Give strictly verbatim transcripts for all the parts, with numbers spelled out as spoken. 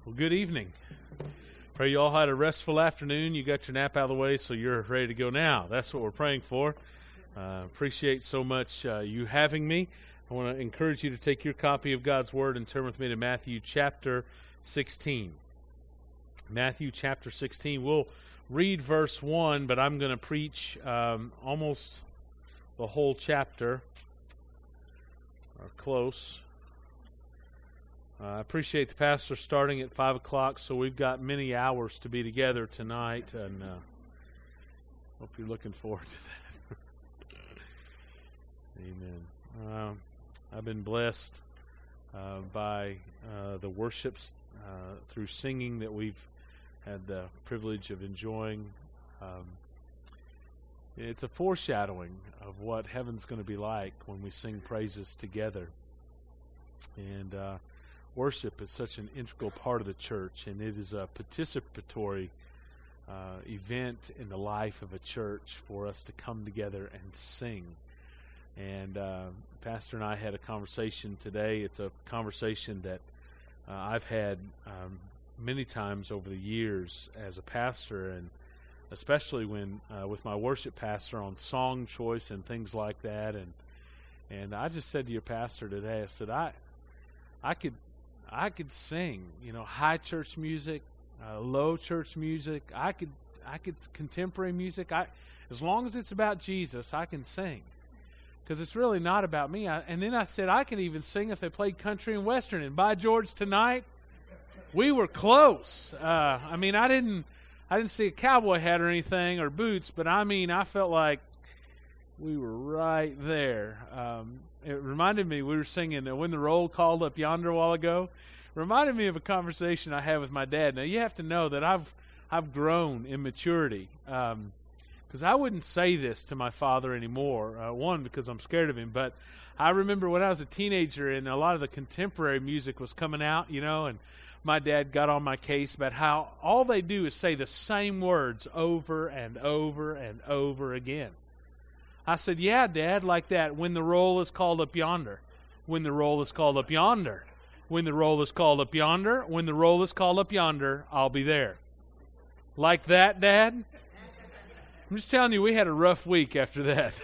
Well, good evening. Pray you all had a restful afternoon. You got your nap out of the way, so you're ready to go now. That's what we're praying for. Uh, appreciate so much uh, you having me. I want to encourage you to take your copy of God's Word and turn with me to Matthew chapter sixteen. Matthew chapter sixteen. We'll read verse one, but I'm going to preach um, almost the whole chapter, or close. Uh, I appreciate the pastor starting at five o'clock, so we've got many hours to be together tonight, and uh, hope you're looking forward to that. Amen. Uh, I've been blessed uh, by uh, the worships uh, through singing that we've had the privilege of enjoying. Um, it's a foreshadowing of what heaven's going to be like when we sing praises together. And uh, worship is such an integral part of the church, and it is a participatory uh, event in the life of a church for us to come together and sing. And uh, Pastor and I had a conversation today. It's a conversation that uh, I've had um, many times over the years as a pastor, and especially when uh, with my worship pastor on song choice and things like that. And and I just said to your pastor today, I said, I I could I could sing, you know, high church music, uh, low church music. I could I could contemporary music. I as long as it's about Jesus, I can sing. Because it's really not about me. I, and then I said, I can even sing if they played country and western. And by George, tonight, we were close. Uh, I mean, I didn't I didn't see a cowboy hat or anything or boots, but I mean, I felt like we were right there. Um, it reminded me, we were singing uh, When the Roll Called Up Yonder a while ago. It reminded me of a conversation I had with my dad. Now, you have to know that I've I've grown in maturity. Um Because I wouldn't say this to my father anymore. Uh, one, because I'm scared of him. But I remember when I was a teenager and a lot of the contemporary music was coming out, you know, and my dad got on my case about how all they do is say the same words over and over and over again. I said, yeah, Dad, like that. When the roll is called up yonder. When the roll is called up yonder. When the roll is called up yonder. When the roll is called up yonder, I'll be there. Like that, Dad? I'm just telling you, we had a rough week after that.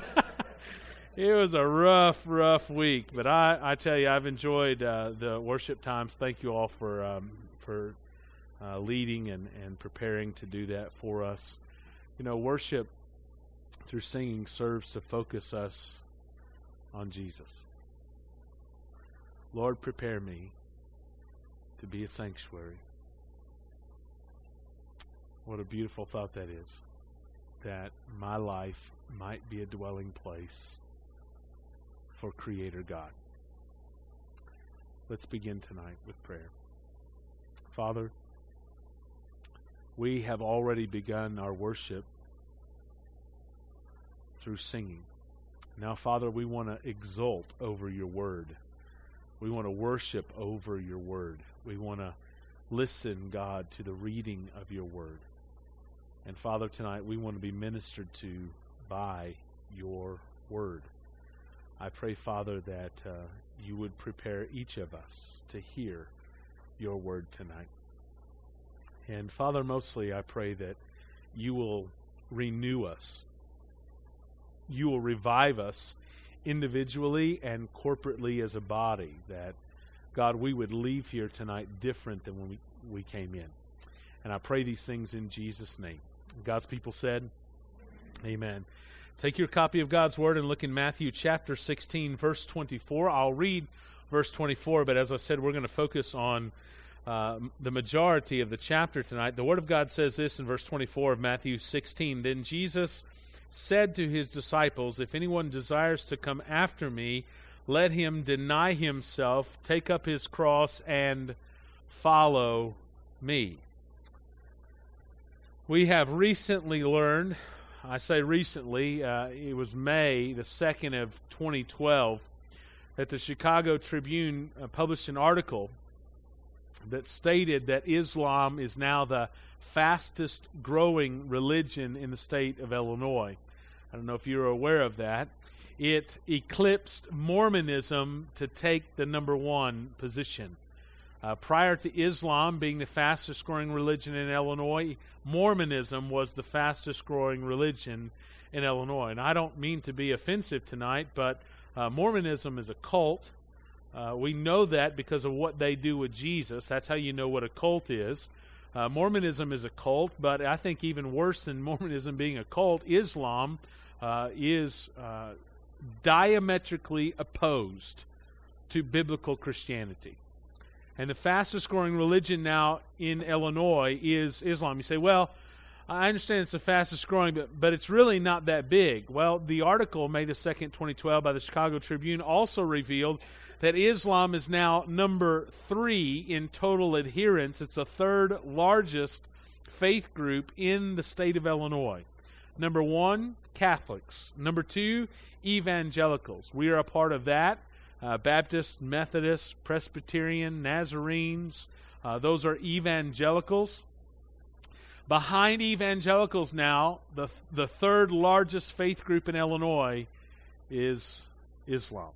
It was a rough, rough week. But I, I tell you, I've enjoyed uh, the worship times. Thank you all for um, for uh, leading and, and preparing to do that for us. You know, worship through singing serves to focus us on Jesus. Lord, prepare me to be a sanctuary. What a beautiful thought that is. That my life might be a dwelling place for Creator God. Let's begin tonight with prayer. Father, we have already begun our worship through singing. Now, Father, we want to exult over your word. We want to worship over your word. We want to listen, God, to the reading of your word. And Father, tonight we want to be ministered to by your word. I pray, Father, that uh, you would prepare each of us to hear your word tonight. And Father, mostly I pray that you will renew us. You will revive us individually and corporately as a body. That, God, we would leave here tonight different than when we, we came in. And I pray these things in Jesus' name. God's people said, amen. Take your copy of God's Word and look in Matthew chapter sixteen, verse twenty-four. I'll read verse twenty-four, but as I said, we're going to focus on uh, the majority of the chapter tonight. The Word of God says this in verse twenty-four of Matthew sixteen. Then Jesus said to his disciples, if anyone desires to come after me, let him deny himself, take up his cross, and follow me. We have recently learned, I say recently, uh, it was May the second of twenty twelve, that the Chicago Tribune uh, published an article that stated that Islam is now the fastest growing religion in the state of Illinois. I don't know if you're aware of that. It eclipsed Mormonism to take the number one position. Uh, prior to Islam being the fastest growing religion in Illinois, Mormonism was the fastest growing religion in Illinois. And I don't mean to be offensive tonight, but uh, Mormonism is a cult. Uh, we know that because of what they do with Jesus. That's how you know what a cult is. Uh, Mormonism is a cult, but I think even worse than Mormonism being a cult, Islam uh, is uh, diametrically opposed to biblical Christianity. And the fastest growing religion now in Illinois is Islam. You say, well, I understand it's the fastest growing, but, but it's really not that big. Well, the article May the second, twenty twelve by the Chicago Tribune also revealed that Islam is now number three in total adherence. It's the third largest faith group in the state of Illinois. Number one, Catholics. Number two, evangelicals. We are a part of that. Uh, Baptist, Methodist, Presbyterian, Nazarenes, uh, those are evangelicals. Behind evangelicals now, the the third largest faith group in Illinois is Islam.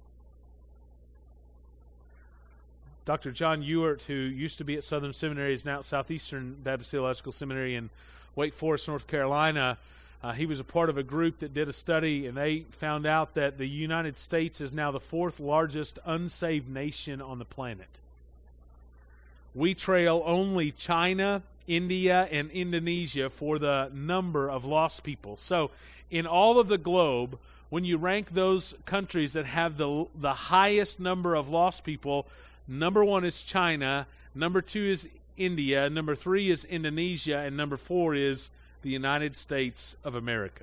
Doctor John Ewart, who used to be at Southern Seminary, is now at Southeastern Baptist Theological Seminary in Wake Forest, North Carolina. Uh, he was a part of a group that did a study, and they found out that the United States is now the fourth largest unsaved nation on the planet. We trail only China, India, and Indonesia for the number of lost people. So in all of the globe, when you rank those countries that have the the highest number of lost people, number one is China, number two is India, number three is Indonesia, and number four is the United States of America.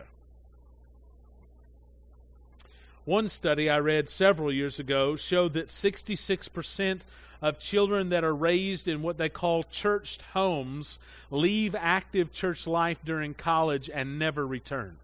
One study I read several years ago showed that sixty-six percent of children that are raised in what they call churched homes leave active church life during college and never return.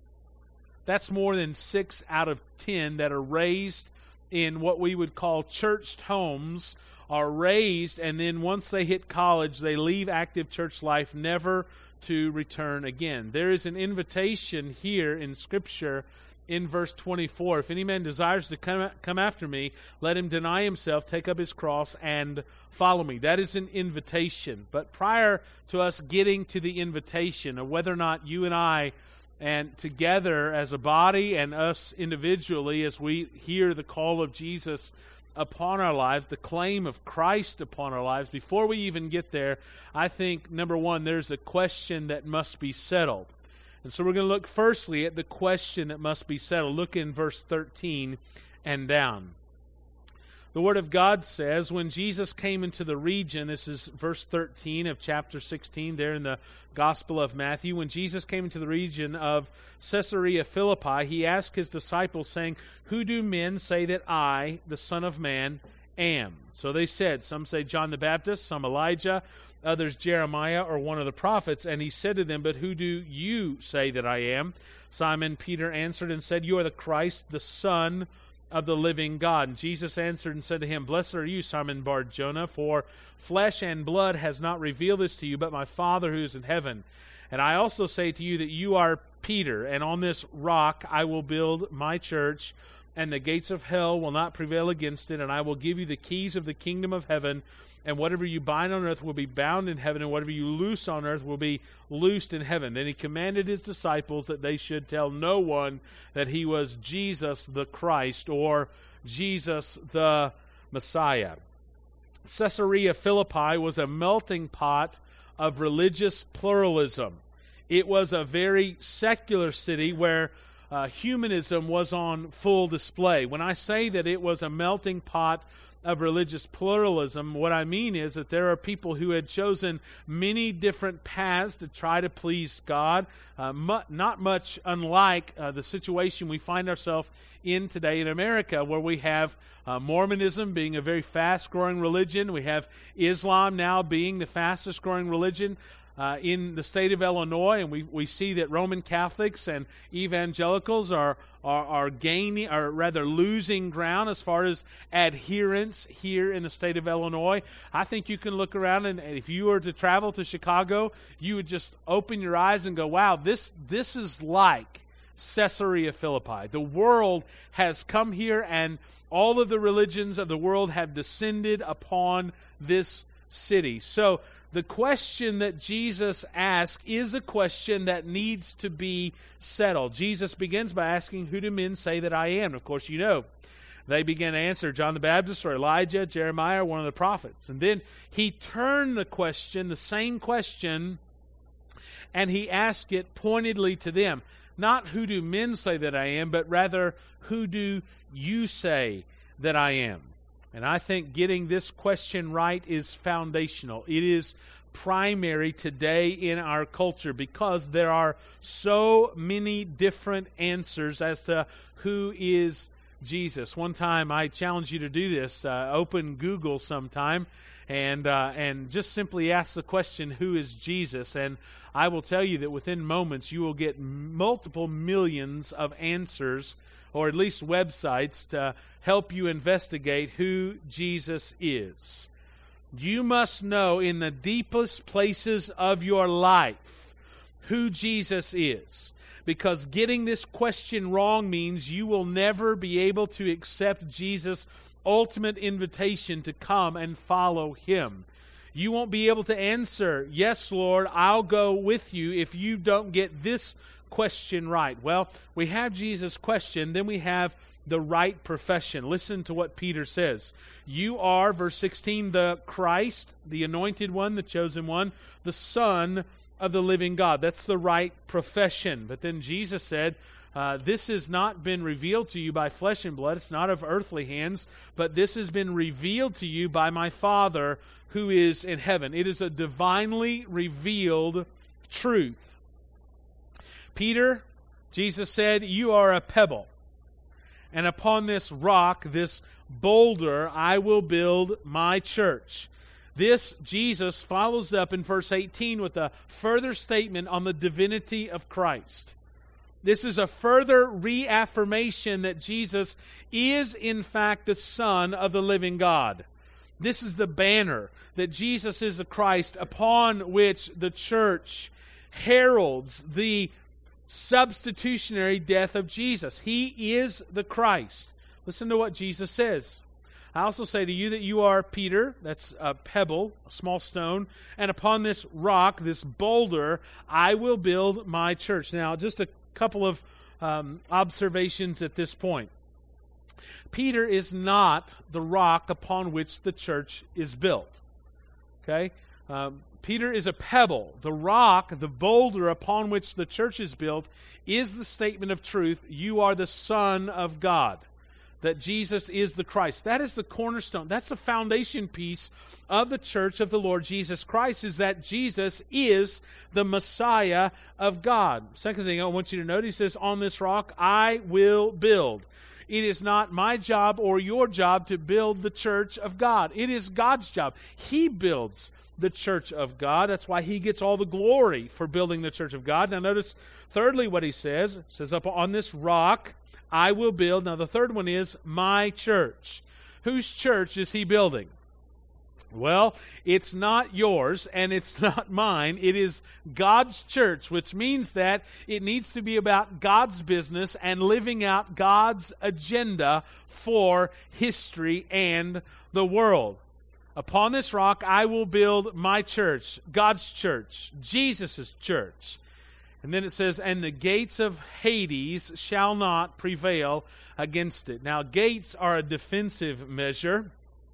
That's more than six out of ten that are raised in what we would call churched homes, are raised, and then once they hit college, they leave active church life never to return again. There is an invitation here in Scripture in verse twenty-four. If any man desires to come, come after me, let him deny himself, take up his cross, and follow me. That is an invitation. But prior to us getting to the invitation of whether or not you and I, and together as a body and us individually, as we hear the call of Jesus upon our lives, the claim of Christ upon our lives, before we even get there, I think, number one, there's a question that must be settled. And so we're going to look firstly at the question that must be settled. Look in verse thirteen and down. The Word of God says, when Jesus came into the region, this is verse thirteen of chapter sixteen there in the Gospel of Matthew, when Jesus came into the region of Caesarea Philippi, he asked his disciples, saying, who do men say that I, the Son of Man, am? So they said, some say John the Baptist, some Elijah, others Jeremiah or one of the prophets. And he said to them, but who do you say that I am? Simon Peter answered and said, you are the Christ, the Son of the living God. And Jesus answered and said to him, blessed are you, Simon Bar-Jonah, for flesh and blood has not revealed this to you, but my Father who is in heaven. And I also say to you that you are Peter, and on this rock I will build my church, and the gates of hell will not prevail against it, and I will give you the keys of the kingdom of heaven, and whatever you bind on earth will be bound in heaven, and whatever you loose on earth will be loosed in heaven. Then he commanded his disciples that they should tell no one that he was Jesus the Christ, or Jesus the Messiah. Caesarea Philippi was a melting pot of religious pluralism. It was a very secular city where Uh, humanism was on full display. When I say that it was a melting pot of religious pluralism, what I mean is that there are people who had chosen many different paths to try to please God, uh, mu- not much unlike uh, the situation we find ourselves in today in America, where we have uh, Mormonism being a very fast-growing religion. We have Islam now being the fastest-growing religion Uh, in the state of Illinois, and we, we see that Roman Catholics and evangelicals are, are are gaining, or rather losing ground as far as adherence here in the state of Illinois. I think you can look around, and if you were to travel to Chicago, you would just open your eyes and go, wow, this this is like Caesarea Philippi. The world has come here, and all of the religions of the world have descended upon this city. So the question that Jesus asks is a question that needs to be settled. Jesus begins by asking, "Who do men say that I am?" Of course, you know, they began to answer John the Baptist or Elijah, Jeremiah, or one of the prophets. And then he turned the question, the same question, and he asked it pointedly to them. Not who do men say that I am, but rather who do you say that I am? And I think getting this question right is foundational. It is primary today in our culture because there are so many different answers as to who is Jesus. One time I challenge you to do this. Uh, open Google sometime and uh, and just simply ask the question, who is Jesus? And I will tell you that within moments you will get multiple millions of answers, or at least websites, to help you investigate who Jesus is. You must know in the deepest places of your life who Jesus is. Because getting this question wrong means you will never be able to accept Jesus' ultimate invitation to come and follow Him. You won't be able to answer, "Yes, Lord, I'll go with you," if you don't get this question right. Well, we have Jesus' question, then we have the right profession. Listen to what Peter says. "You are," verse sixteen, "the Christ, the anointed one, the chosen one, the Son of the living God." That's the right profession. But then Jesus said, uh, this has not been revealed to you by flesh and blood. It's not of earthly hands, but this has been revealed to you by my Father who is in heaven. It is a divinely revealed truth. Peter, Jesus said, "You are a pebble, and upon this rock, this boulder, I will build my church." This Jesus follows up in verse eighteen with a further statement on the divinity of Christ. This is a further reaffirmation that Jesus is in fact the Son of the living God. This is the banner that Jesus is the Christ, upon which the church heralds the substitutionary death of Jesus. He is the Christ. Listen to what Jesus says. "I also say to you that you are Peter," that's a pebble, a small stone, "and upon this rock, this boulder, I will build my church." Now, just a couple of um, observations at this point. Peter is not the rock upon which the church is built. Okay? Um, Peter is a pebble. The rock, the boulder upon which the church is built, is the statement of truth. You are the Son of God. That Jesus is the Christ. That is the cornerstone. That's the foundation piece of the church of the Lord Jesus Christ, is that Jesus is the Messiah of God. Second thing I want you to note, he says, "On this rock I will build." It is not my job or your job to build the church of God. It is God's job. He builds the church of God. That's why He gets all the glory for building the church of God. Now notice, thirdly, what he says. He says, "Up on this rock I will build." Now the third one is my church. Whose church is He building? Well, it's not yours and it's not mine. It is God's church, which means that it needs to be about God's business and living out God's agenda for history and the world. "Upon this rock I will build my church," God's church, Jesus' church. And then it says, "And the gates of Hades shall not prevail against it." Now, gates are a defensive measure.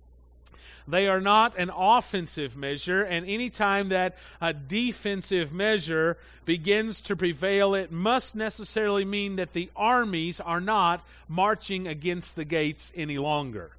They are not an offensive measure, and any time that a defensive measure begins to prevail, it must necessarily mean that the armies are not marching against the gates any longer.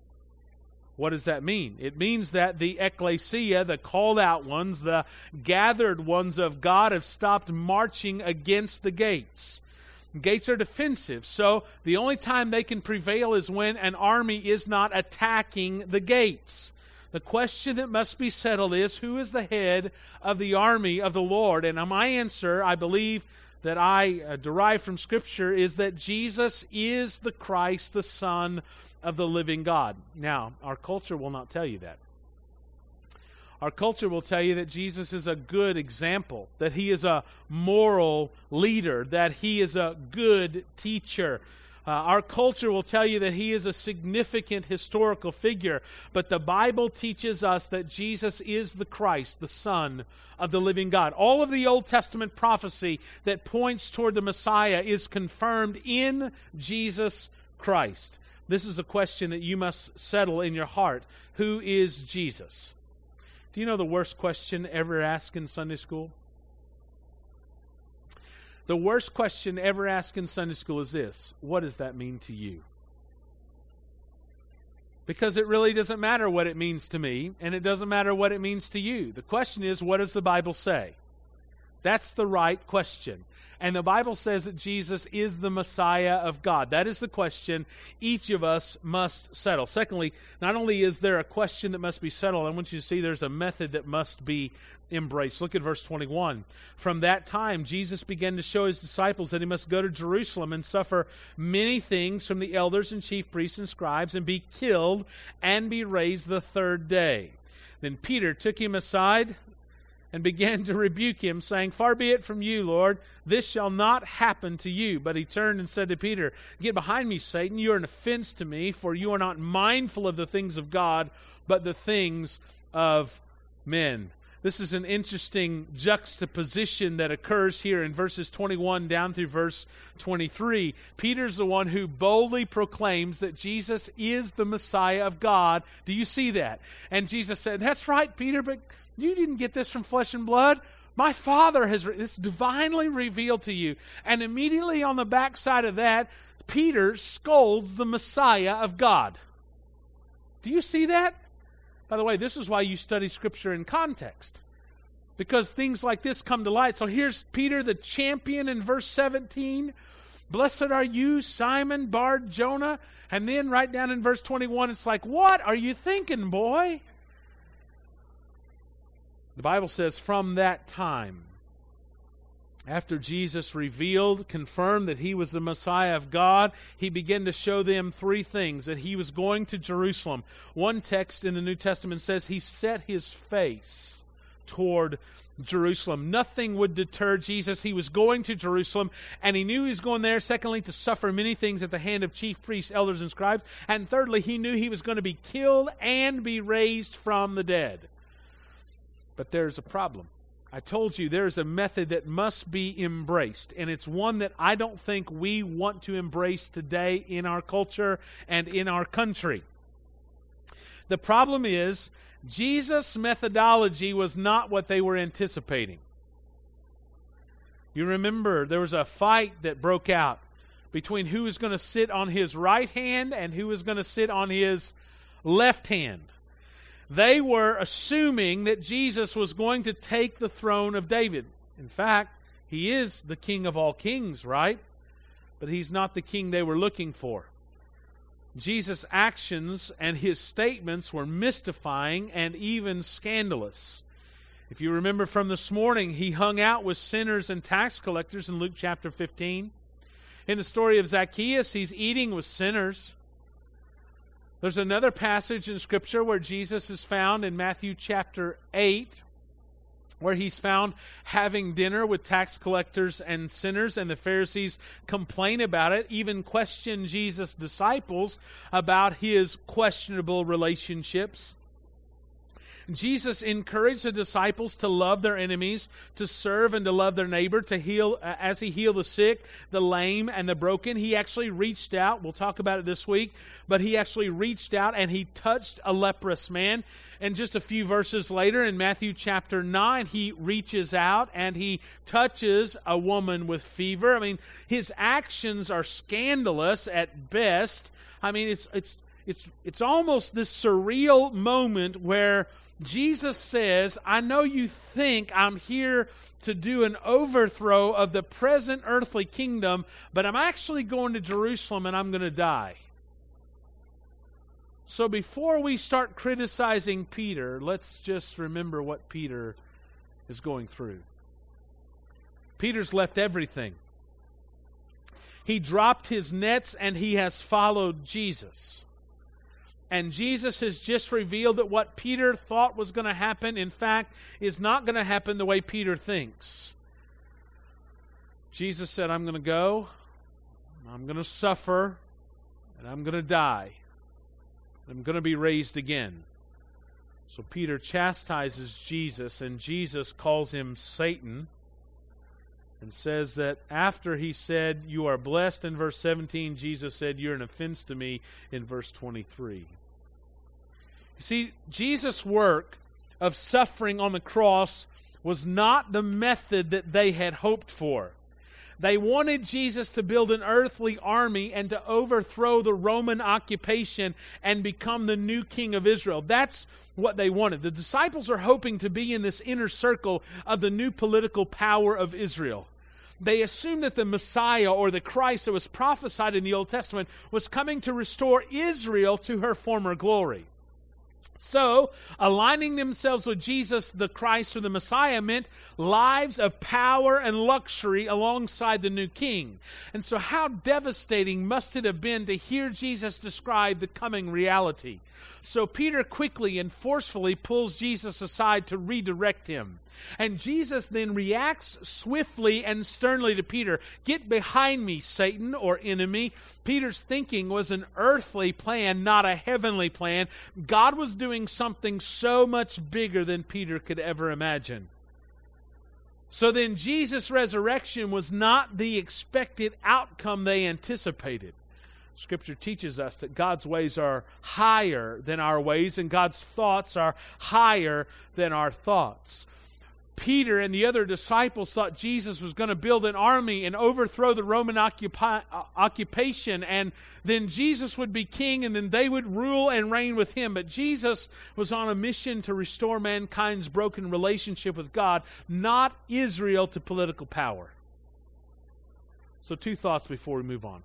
What does that mean? It means that the ecclesia, the called out ones, the gathered ones of God, have stopped marching against the gates. Gates are defensive, so the only time they can prevail is when an army is not attacking the gates. The question that must be settled is, who is the head of the army of the Lord? And my answer, I believe, that I uh, derive from Scripture is that Jesus is the Christ, the Son of the living God. Now, our culture will not tell you that. Our culture will tell you that Jesus is a good example, that he is a moral leader, that he is a good teacher. Uh, our culture will tell you that he is a significant historical figure, but the Bible teaches us that Jesus is the Christ, the Son of the living God. All of the Old Testament prophecy that points toward the Messiah is confirmed in Jesus Christ. This is a question that you must settle in your heart. Who is Jesus? Do you know the worst question ever asked in Sunday school? The worst question ever asked in Sunday school is this: what does that mean to you? Because it really doesn't matter what it means to me, and it doesn't matter what it means to you. The question is, what does the Bible say? That's the right question. And the Bible says that Jesus is the Messiah of God. That is the question each of us must settle. Secondly, not only is there a question that must be settled, I want you to see there's a method that must be embraced. Look at verse twenty-one. From that time, Jesus began to show his disciples that he must go to Jerusalem and suffer many things from the elders and chief priests and scribes and be killed and be raised the third day. Then Peter took him aside and began to rebuke him, saying, Far be it from you, Lord, this shall not happen to you. But he turned and said to Peter, Get behind me, Satan, you are an offense to me, for you are not mindful of the things of God, but the things of men. This is an interesting juxtaposition that occurs here in verses twenty-one down through verse twenty-three. Peter's the one who boldly proclaims that Jesus is the Messiah of God. Do you see that? And Jesus said, That's right, Peter, but you didn't get this from flesh and blood. My Father has, it's divinely revealed to you. And immediately on the backside of that, Peter scolds the Messiah of God. Do you see that? By the way, this is why you study Scripture in context, because things like this come to light. So here's Peter, the champion, in verse seventeen. Blessed are you, Simon, Bar-Jonah. And then right down in verse twenty-one, it's like, what are you thinking, boy? The Bible says, from that time, after Jesus revealed, confirmed that he was the Messiah of God, he began to show them three things: that he was going to Jerusalem. One text in the New Testament says he set his face toward Jerusalem. Nothing would deter Jesus. He was going to Jerusalem, and he knew he was going there, secondly, to suffer many things at the hand of chief priests, elders, and scribes, and thirdly, he knew he was going to be killed and be raised from the dead. But there's a problem. I told you there's a method that must be embraced, and it's one that I don't think we want to embrace today in our culture and in our country. The problem is, Jesus' methodology was not what they were anticipating. You remember there was a fight that broke out between who was going to sit on his right hand and who was going to sit on his left hand. They were assuming that Jesus was going to take the throne of David. In fact, he is the King of all kings, right? But he's not the king they were looking for. Jesus' actions and his statements were mystifying and even scandalous. If you remember from this morning, he hung out with sinners and tax collectors in Luke chapter fifteen. In the story of Zacchaeus, he's eating with sinners. There's another passage in Scripture where Jesus is found in Matthew chapter eight, where he's found having dinner with tax collectors and sinners, and the Pharisees complain about it, even question Jesus' disciples about his questionable relationships. Jesus encouraged the disciples to love their enemies, to serve and to love their neighbor, to heal, uh, as he healed the sick, the lame, and the broken. He actually reached out, we'll talk about it this week, but he actually reached out and he touched a leprous man. And just a few verses later in Matthew chapter nine, he reaches out and he touches a woman with fever. I mean, his actions are scandalous at best. I mean, it's it's it's it's almost this surreal moment where Jesus says, I know you think I'm here to do an overthrow of the present earthly kingdom, but I'm actually going to Jerusalem and I'm going to die. So before we start criticizing Peter, let's just remember what Peter is going through. Peter's left everything. He dropped his nets and he has followed Jesus. And Jesus has just revealed that what Peter thought was going to happen, in fact, is not going to happen the way Peter thinks. Jesus said, I'm going to go, I'm going to suffer, and I'm going to die. I'm going to be raised again. So Peter chastises Jesus, and Jesus calls him Satan, and says that after he said, you are blessed in verse seventeen, Jesus said, you're an offense to me in verse twenty-three. You see, Jesus' work of suffering on the cross was not the method that they had hoped for. They wanted Jesus to build an earthly army and to overthrow the Roman occupation and become the new king of Israel. That's what they wanted. The disciples are hoping to be in this inner circle of the new political power of Israel. They assumed that the Messiah or the Christ that was prophesied in the Old Testament was coming to restore Israel to her former glory. So, aligning themselves with Jesus, the Christ, or the Messiah, meant lives of power and luxury alongside the new king. And so how devastating must it have been to hear Jesus describe the coming reality? So Peter quickly and forcefully pulls Jesus aside to redirect him. And Jesus then reacts swiftly and sternly to Peter. Get behind me, Satan, or enemy. Peter's thinking was an earthly plan, not a heavenly plan. God was doing something so much bigger than Peter could ever imagine. So then Jesus' resurrection was not the expected outcome they anticipated. Scripture teaches us that God's ways are higher than our ways, and God's thoughts are higher than our thoughts. Peter and the other disciples thought Jesus was going to build an army and overthrow the Roman occupi- occupation, and then Jesus would be king, and then they would rule and reign with him. But Jesus was on a mission to restore mankind's broken relationship with God, not Israel to political power. So two thoughts before we move on.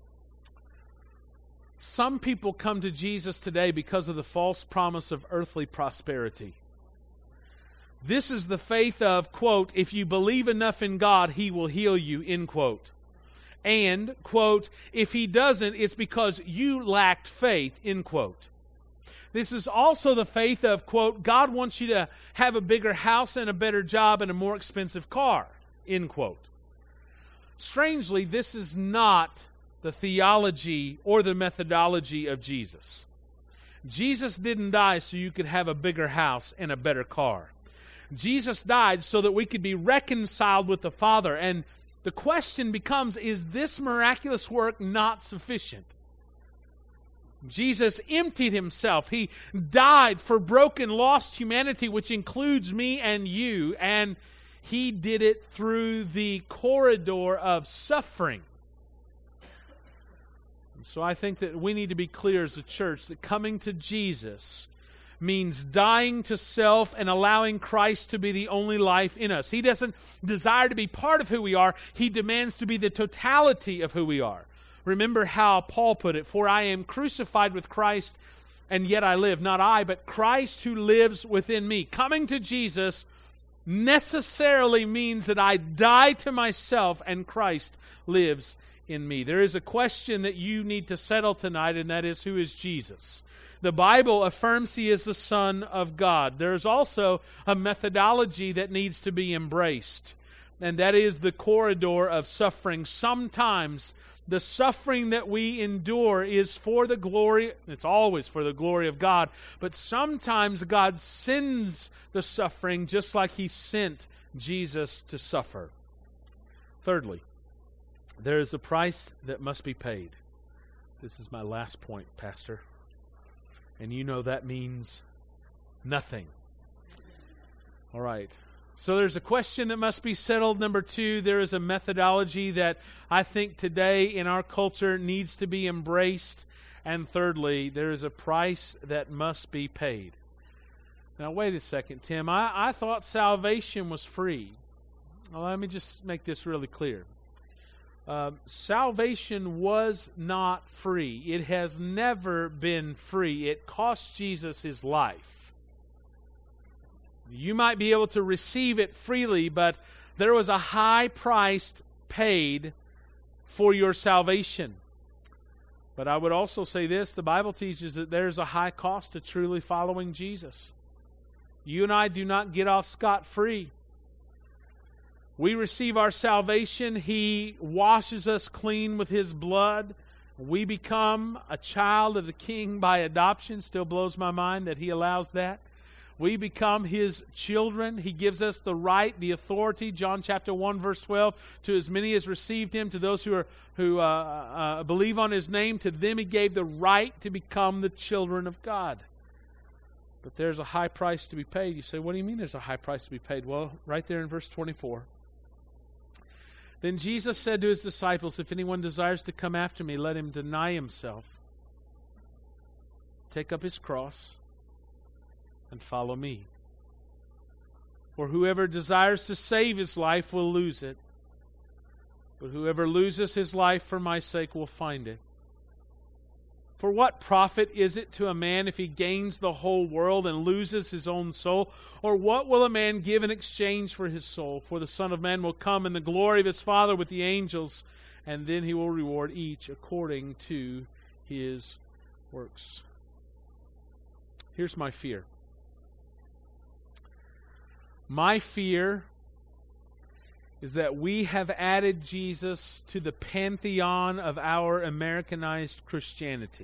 Some people come to Jesus today because of the false promise of earthly prosperity. This is the faith of, quote, if you believe enough in God, He will heal you, end quote. And, quote, if He doesn't, it's because you lacked faith, end quote. This is also the faith of, quote, God wants you to have a bigger house and a better job and a more expensive car, end quote. Strangely, this is not the theology or the methodology of Jesus. Jesus didn't die so you could have a bigger house and a better car. Jesus died so that we could be reconciled with the Father. And the question becomes, is this miraculous work not sufficient? Jesus emptied Himself. He died for broken, lost humanity, which includes me and you. And He did it through the corridor of suffering. So I think that we need to be clear as a church that coming to Jesus means dying to self and allowing Christ to be the only life in us. He doesn't desire to be part of who we are. He demands to be the totality of who we are. Remember how Paul put it, for I am crucified with Christ, and yet I live. Not I, but Christ who lives within me. Coming to Jesus necessarily means that I die to myself and Christ lives in me. There is a question that you need to settle tonight, and that is, who is Jesus? The Bible affirms He is the Son of God. There is also a methodology that needs to be embraced, and that is the corridor of suffering. Sometimes the suffering that we endure is for the glory, it's always for the glory of God, but sometimes God sends the suffering just like He sent Jesus to suffer. Thirdly, there is a price that must be paid. This is my last point, Pastor. And you know that means nothing. All right. So there's a question that must be settled. Number two, there is a methodology that I think today in our culture needs to be embraced. And thirdly, there is a price that must be paid. Now, wait a second, Tim. I, I thought salvation was free. Well, let me just make this really clear. Uh, salvation was not free. It has never been free. It cost Jesus His life. You might be able to receive it freely, but there was a high price paid for your salvation. But I would also say this, the Bible teaches that there's a high cost to truly following Jesus. You and I do not get off scot-free. We receive our salvation. He washes us clean with His blood. We become a child of the King by adoption. Still blows my mind that He allows that. We become His children. He gives us the right, the authority. John chapter one, verse twelve, to as many as received Him, to those who are who uh, uh, believe on His name, to them He gave the right to become the children of God. But there's a high price to be paid. You say, what do you mean there's a high price to be paid? Well, right there in verse twenty-four. Then Jesus said to His disciples, if anyone desires to come after me, let him deny himself, take up his cross, and follow me. For whoever desires to save his life will lose it, but whoever loses his life for my sake will find it. For what profit is it to a man if he gains the whole world and loses his own soul? Or what will a man give in exchange for his soul? For the Son of Man will come in the glory of His Father with the angels, and then He will reward each according to his works. Here's my fear. My fear is that we have added Jesus to the pantheon of our Americanized Christianity.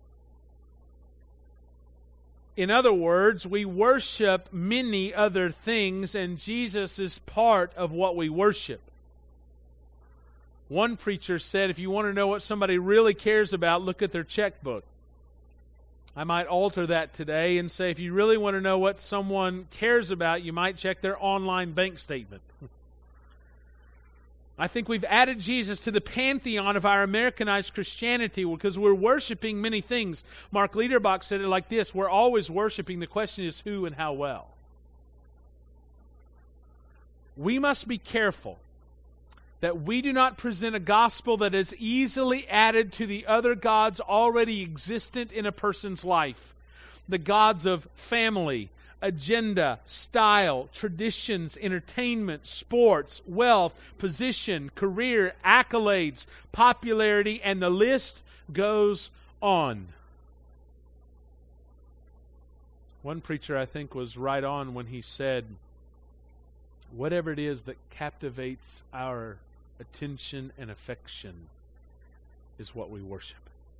In other words, we worship many other things, and Jesus is part of what we worship. One preacher said, if you want to know what somebody really cares about, look at their checkbook. I might alter that today and say, if you really want to know what someone cares about, you might check their online bank statement. I think we've added Jesus to the pantheon of our Americanized Christianity because we're worshiping many things. Mark Liederbach said it like this, we're always worshiping. The question is who and how well. We must be careful that we do not present a gospel that is easily added to the other gods already existent in a person's life. The gods of family, agenda, style, traditions, entertainment, sports, wealth, position, career, accolades, popularity, and the list goes on. One preacher, I think, was right on when he said, whatever it is that captivates our attention and affection is what we worship.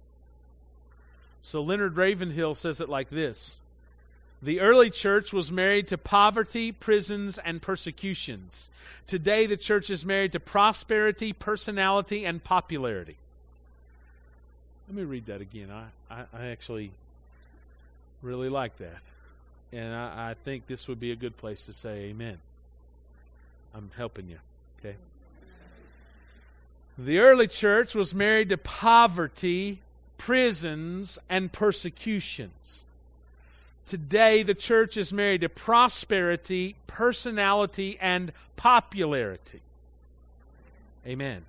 So Leonard Ravenhill says it like this. The early church was married to poverty, prisons, and persecutions. Today the church is married to prosperity, personality, and popularity. Let me read that again. I, I, I actually really like that. And I, I think this would be a good place to say amen. I'm helping you, okay? The early church was married to poverty, prisons, and persecutions. Today, the church is married to prosperity, personality, and popularity. Amen.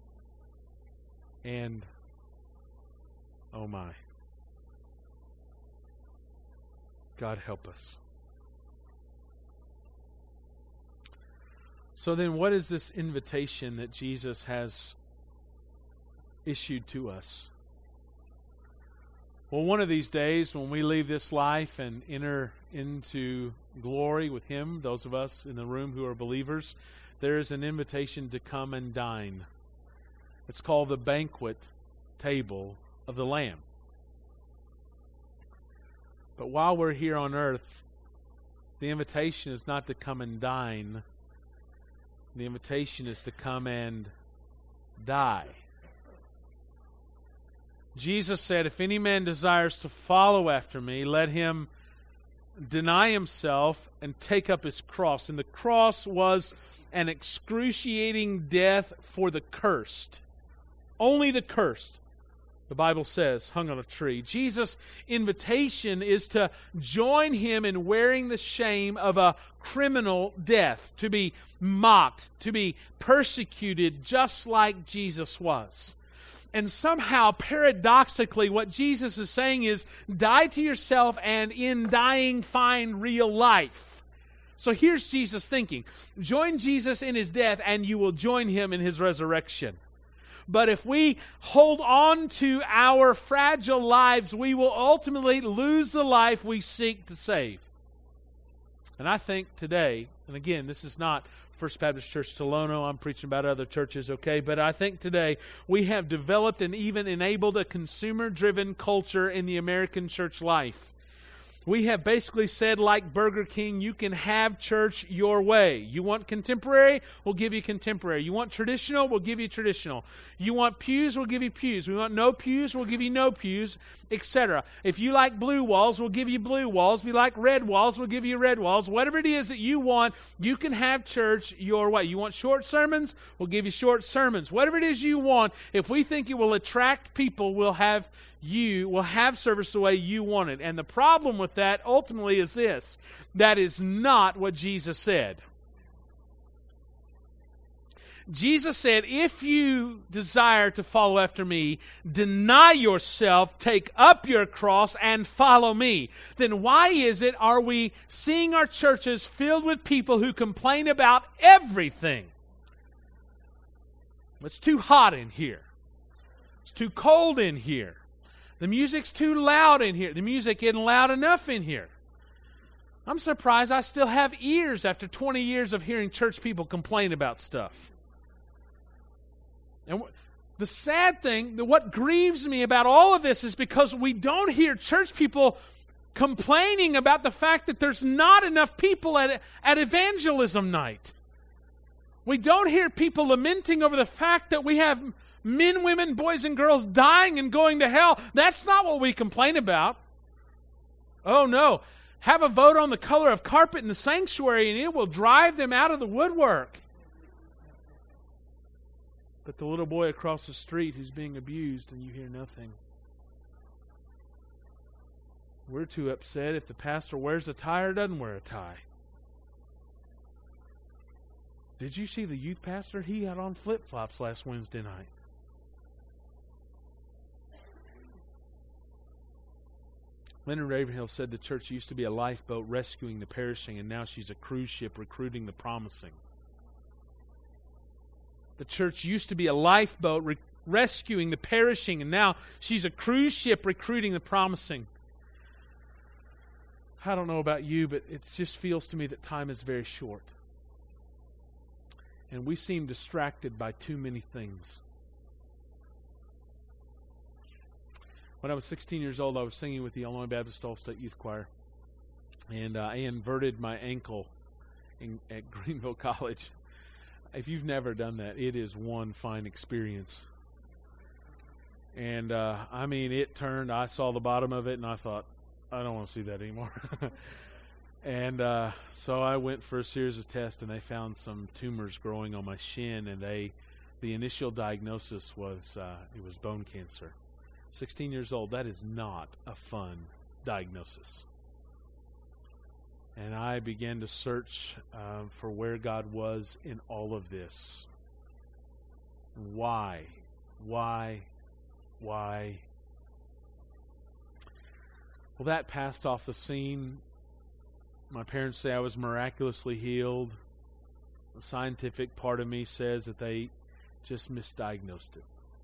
And, oh my. God help us. So then, what is this invitation that Jesus has issued to us? Well, one of these days, when we leave this life and enter into glory with Him, those of us in the room who are believers, there is an invitation to come and dine. It's called the banquet table of the Lamb. But while we're here on earth, the invitation is not to come and dine. The invitation is to come and die. Jesus said, if any man desires to follow after me, let him deny himself and take up his cross. And the cross was an excruciating death for the cursed. Only the cursed, the Bible says, hung on a tree. Jesus' invitation is to join Him in wearing the shame of a criminal death, to be mocked, to be persecuted just like Jesus was. And somehow, paradoxically, what Jesus is saying is, die to yourself and in dying find real life. So here's Jesus thinking. Join Jesus in His death and you will join Him in His resurrection. But if we hold on to our fragile lives, we will ultimately lose the life we seek to save. And I think today, and again, this is not First Baptist Church Tolono, I'm preaching about other churches, okay? But I think today we have developed and even enabled a consumer-driven culture in the American church life. We have basically said, like Burger King, you can have church your way. You want contemporary? We'll give you contemporary. You want traditional? We'll give you traditional. You want pews? We'll give you pews. We want no pews? We'll give you no pews, et cetera. If you like blue walls, we'll give you blue walls. If you like red walls, we'll give you red walls. Whatever it is that you want, you can have church your way. You want short sermons? We'll give you short sermons. Whatever it is you want, if we think it will attract people, we'll have you will have service the way you want it. And the problem with that ultimately is this: that is not what Jesus said. Jesus said, if you desire to follow after me, deny yourself, take up your cross, and follow me. Then why is it are we seeing our churches filled with people who complain about everything? It's too hot in here. It's too cold in here. The music's too loud in here. The music isn't loud enough in here. I'm surprised I still have ears after twenty years of hearing church people complain about stuff. And the sad thing, what grieves me about all of this is because we don't hear church people complaining about the fact that there's not enough people at, at evangelism night. We don't hear people lamenting over the fact that we have men, women, boys, and girls dying and going to hell. That's not what we complain about. Oh, no. Have a vote on the color of carpet in the sanctuary and it will drive them out of the woodwork. But the little boy across the street who's being abused and you hear nothing. We're too upset if the pastor wears a tie or doesn't wear a tie. Did you see the youth pastor? He had on flip-flops last Wednesday night. Leonard Ravenhill said the church used to be a lifeboat rescuing the perishing, and now she's a cruise ship recruiting the promising. The church used to be a lifeboat re- rescuing the perishing, and now she's a cruise ship recruiting the promising. I don't know about you, but it just feels to me that time is very short. And we seem distracted by too many things. When I was sixteen years old, I was singing with the Illinois Baptist All-State Youth Choir. And uh, I inverted my ankle in, at Greenville College. If you've never done that, it is one fine experience. And, uh, I mean, it turned. I saw the bottom of it, and I thought, I don't want to see that anymore. And uh, so I went for a series of tests, and they found some tumors growing on my shin, and they, the initial diagnosis was uh, it was bone cancer. sixteen years old, that is not a fun diagnosis. And I began to search um, for where God was in all of this. Why? Why? Why? Well, that passed off the scene. My parents say I was miraculously healed. The scientific part of me says that they just misdiagnosed it.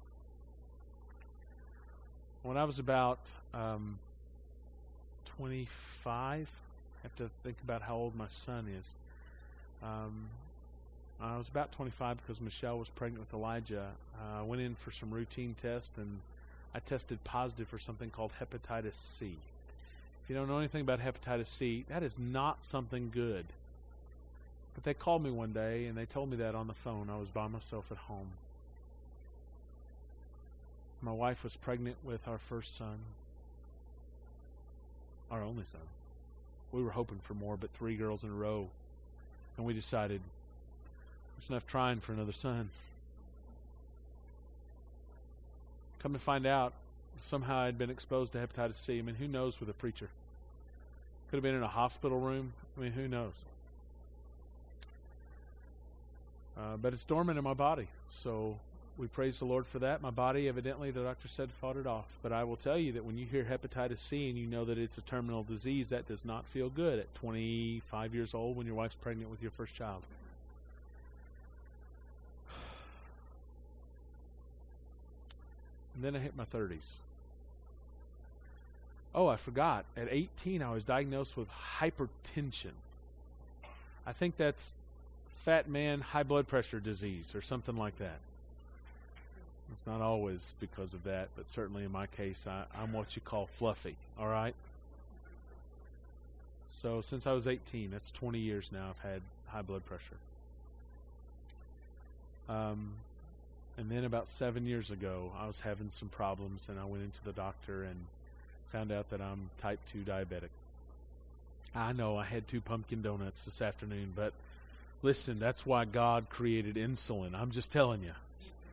When I was about um, twenty-five, I have to think about how old my son is. Um, I was about twenty-five because Michelle was pregnant with Elijah. Uh, I went in for some routine tests, and I tested positive for something called hepatitis C. If you don't know anything about hepatitis C, that is not something good. But they called me one day, and they told me that on the phone. I was by myself at home. My wife was pregnant with our first son, our only son. We were hoping for more, but three girls in a row. And we decided, it's enough trying for another son. Come to find out, somehow I'd been exposed to hepatitis C. I mean, who knows with a preacher? Could have been in a hospital room. I mean, who knows? Uh, but it's dormant in my body. So we praise the Lord for that. My body, evidently, the doctor said, fought it off. But I will tell you that when you hear hepatitis C and you know that it's a terminal disease, that does not feel good at twenty-five years old when your wife's pregnant with your first child. And then I hit my thirties. Oh, I forgot. At eighteen, I was diagnosed with hypertension. I think that's fat man high blood pressure disease or something like that. It's not always because of that, but certainly in my case, I, I'm what you call fluffy, all right? So since I was eighteen, that's twenty years now, I've had high blood pressure. Um, and then about seven years ago, I was having some problems, and I went into the doctor and found out that I'm type two diabetic. I know I had two pumpkin donuts this afternoon, but listen, that's why God created insulin. I'm just telling you.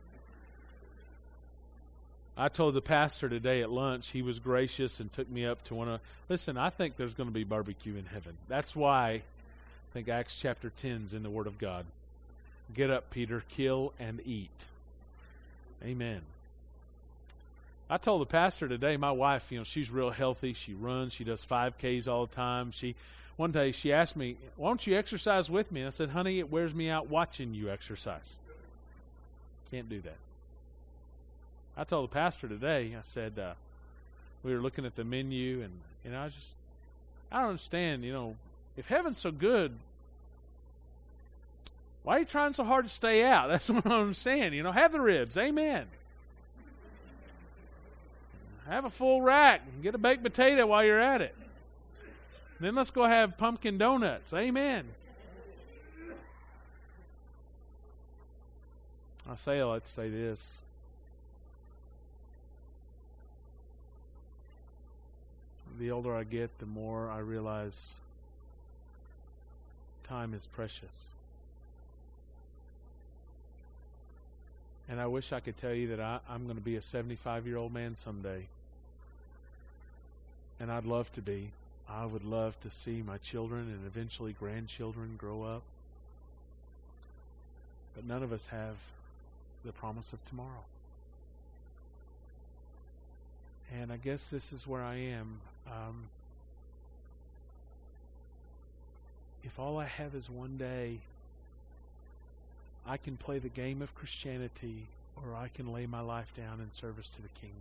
I told the pastor today at lunch, he was gracious and took me up to one of, listen, I think there's going to be barbecue in heaven. That's why I think Acts chapter ten is in the Word of God. Get up, Peter, kill and eat. Amen. I told the pastor today, my wife, you know, she's real healthy. She runs. She does five Ks all the time. She, one day she asked me, why don't you exercise with me? And I said, honey, it wears me out watching you exercise. Can't do that. I told the pastor today, I said, uh, we were looking at the menu, and, and I was just, I don't understand, you know, if heaven's so good, why are you trying so hard to stay out? That's what I'm saying. You know, have the ribs. Amen. Have a full rack and get a baked potato while you're at it. Then let's go have pumpkin donuts. Amen. I say all that to say this. The older I get, the more I realize time is precious. And I wish I could tell you that I, I'm going to be a seventy-five-year-old man someday. And I'd love to be. I would love to see my children and eventually grandchildren grow up. But none of us have the promise of tomorrow. And I guess this is where I am. Um, if all I have is one day, I can play the game of Christianity, or I can lay my life down in service to the King.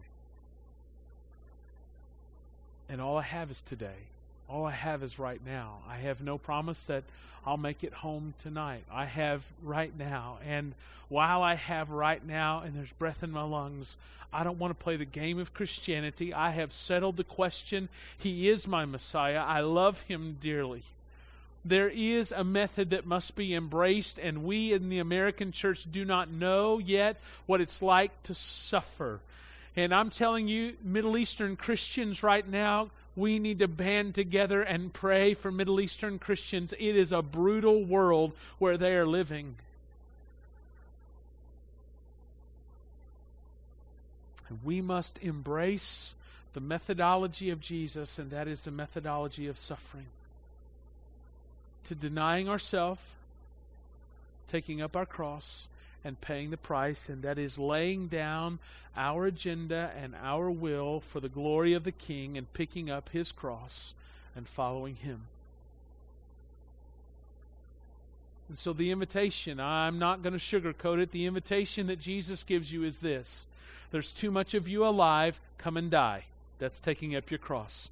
And all I have is today. All I have is right now. I have no promise that I'll make it home tonight. I have right now. And while I have right now and there's breath in my lungs, I don't want to play the game of Christianity. I have settled the question. He is my Messiah. I love Him dearly. There is a method that must be embraced, and we in the American church do not know yet what it's like to suffer. And I'm telling you, Middle Eastern Christians right now, we need to band together and pray for Middle Eastern Christians. It is a brutal world where they are living. And we must embrace the methodology of Jesus, and that is the methodology of suffering. To denying ourselves, taking up our cross, and paying the price, and that is laying down our agenda and our will for the glory of the King and picking up His cross and following Him. And so the invitation, I'm not going to sugarcoat it, the invitation that Jesus gives you is this. There's too much of you alive, come and die. That's taking up your cross.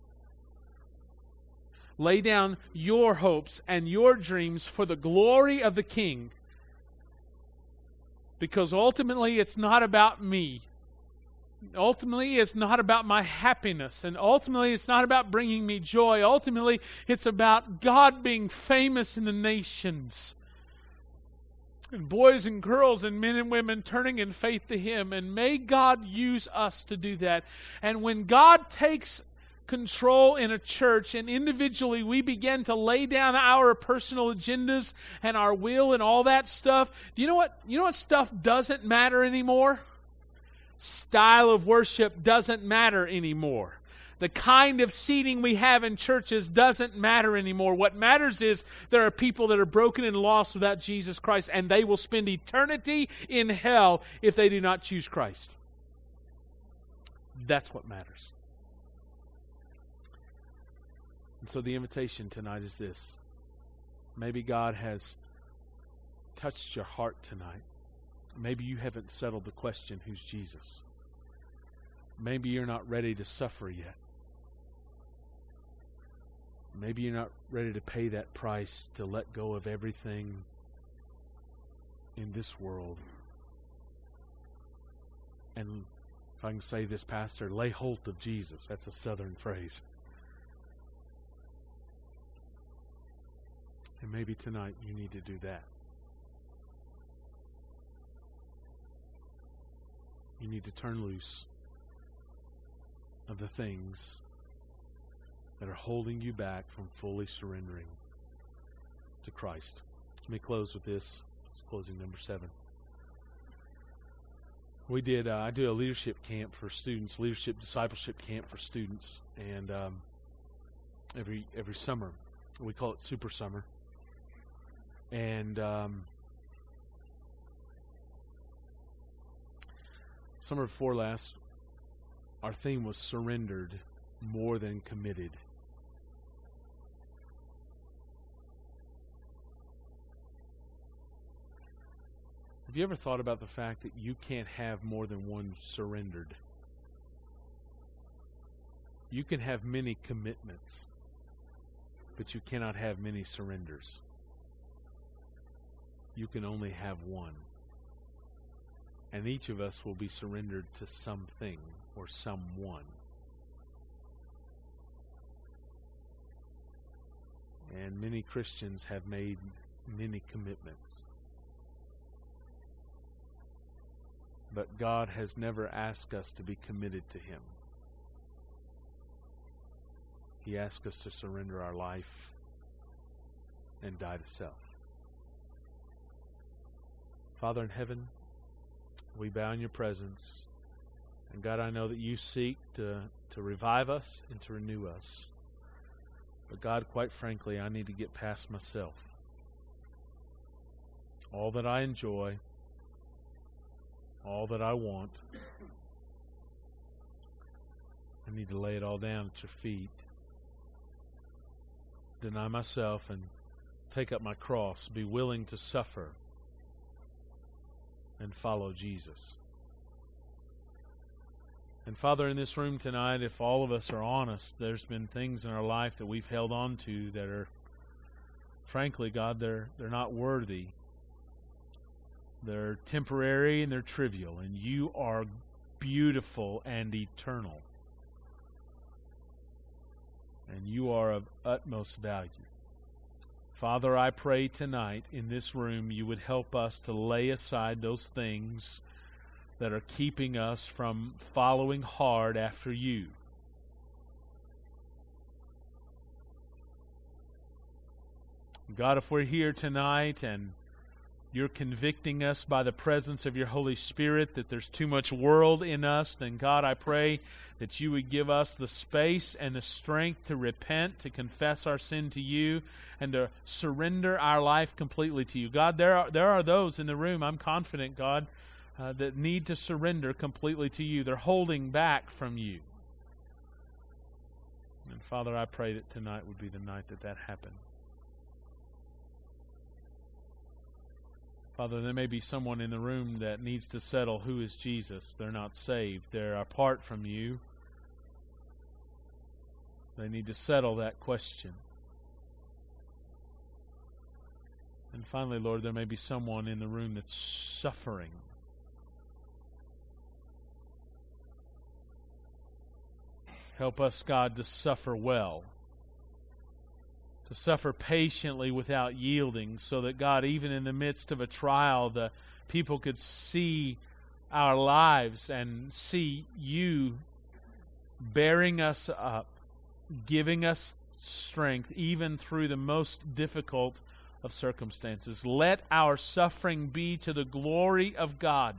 Lay down your hopes and your dreams for the glory of the King. Because ultimately it's not about me. Ultimately it's not about my happiness. And ultimately it's not about bringing me joy. Ultimately it's about God being famous in the nations. And boys and girls and men and women turning in faith to Him. And may God use us to do that. And when God takes control in a church and individually we begin to lay down our personal agendas and our will and all that stuff, do you know what you know what stuff doesn't matter anymore? Style of worship doesn't matter anymore. The kind of seating we have in churches doesn't matter anymore. What matters is there are people that are broken and lost without Jesus Christ, and they will spend eternity in hell if they do not choose Christ. That's what matters. And so the invitation tonight is this. Maybe God has touched your heart tonight. Maybe you haven't settled the question, who's Jesus? Maybe you're not ready to suffer yet. Maybe you're not ready to pay that price to let go of everything in this world. And if I can say this, Pastor, lay hold of Jesus. That's a southern phrase. And maybe tonight you need to do that. You need to turn loose of the things that are holding you back from fully surrendering to Christ. Let me close with this. It's closing number seven. We did, uh, I do a leadership camp for students, leadership discipleship camp for students, and um, every every summer. We call it Super Summer. And um, summer before last, our theme was surrendered more than committed. Have you ever thought about the fact that you can't have more than one surrendered? You can have many commitments, but you cannot have many surrenders. You can only have one. And each of us will be surrendered to something or someone. And many Christians have made many commitments. But God has never asked us to be committed to Him. He asks us to surrender our life and die to self. Father in heaven, we bow in your presence. And God, I know that you seek to, to revive us and to renew us. But God, quite frankly, I need to get past myself. All that I enjoy, all that I want, I need to lay it all down at your feet. Deny myself and take up my cross. Be willing to suffer and follow Jesus. And Father, in this room tonight, if all of us are honest, there's been things in our life that we've held on to that are, frankly, God, they're they're not worthy. They're temporary and they're trivial, and you are beautiful and eternal. And you are of utmost value. Father, I pray tonight in this room you would help us to lay aside those things that are keeping us from following hard after you. God, if we're here tonight and you're convicting us by the presence of your Holy Spirit that there's too much world in us, then God, I pray that you would give us the space and the strength to repent, to confess our sin to you, and to surrender our life completely to you. God, there are, there are those in the room, I'm confident, God, uh, that need to surrender completely to you. They're holding back from you. And Father, I pray that tonight would be the night that that happened. Father, there may be someone in the room that needs to settle who is Jesus. They're not saved. They're apart from you. They need to settle that question. And finally, Lord, there may be someone in the room that's suffering. Help us, God, to suffer well. To suffer patiently without yielding, so that, God, even in the midst of a trial, the people could see our lives and see you bearing us up, giving us strength, even through the most difficult of circumstances. Let our suffering be to the glory of God.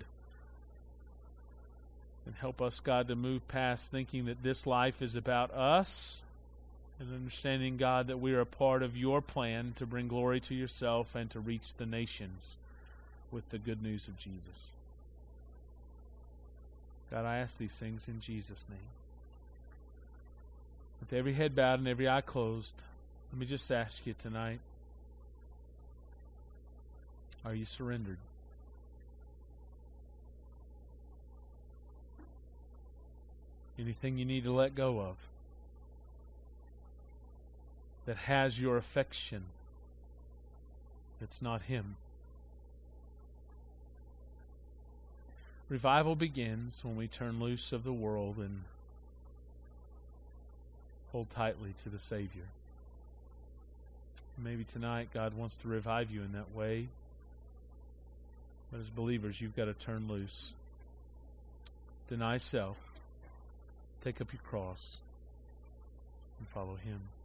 And help us, God, to move past thinking that this life is about us, and understanding, God, that we are a part of your plan to bring glory to yourself and to reach the nations with the good news of Jesus. God, I ask these things in Jesus' name. With every head bowed and every eye closed, let me just ask you tonight, are you surrendered? Anything you need to let go of that has your affection, it's not Him. Revival begins when we turn loose of the world and hold tightly to the Savior. Maybe tonight God wants to revive you in that way. But as believers, you've got to turn loose. Deny self. Take up your cross and follow Him.